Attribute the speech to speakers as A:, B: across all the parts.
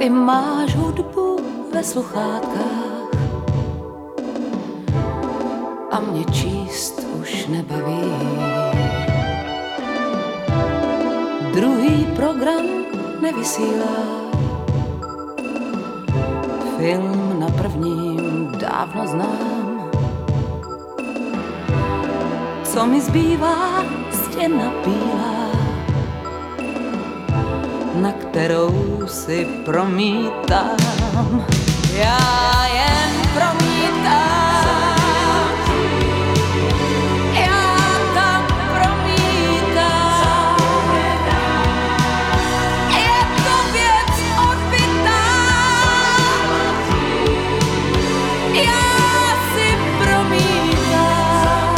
A: Ty máš hudbu ve sluchátkách a mě číst už nebaví. Druhý program nevysílá, film na prvním dávno znám. Co mi zbývá, stěna bílá, na kterou si promítám. Já jen promítám. Já tam promítám. Je to věc odbytá. Já si promítám.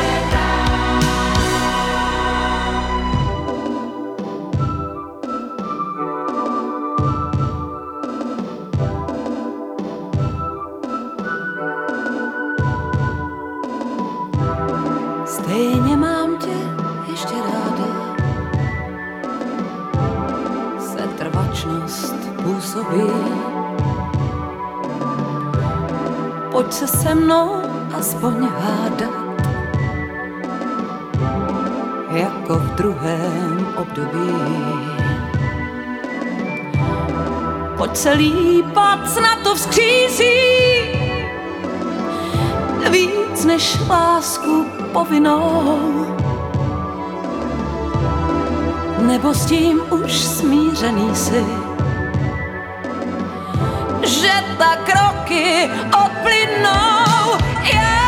A: Stejně mám tě ještě ráda, setrvačnost působí. Pojď se se mnou aspoň hádat, jako v druhém období. Pojď se lípat, snad to vzkřísí víc než lásku povinnou. Nebo s tím už smířený jsi, že tak roky odplynou. Já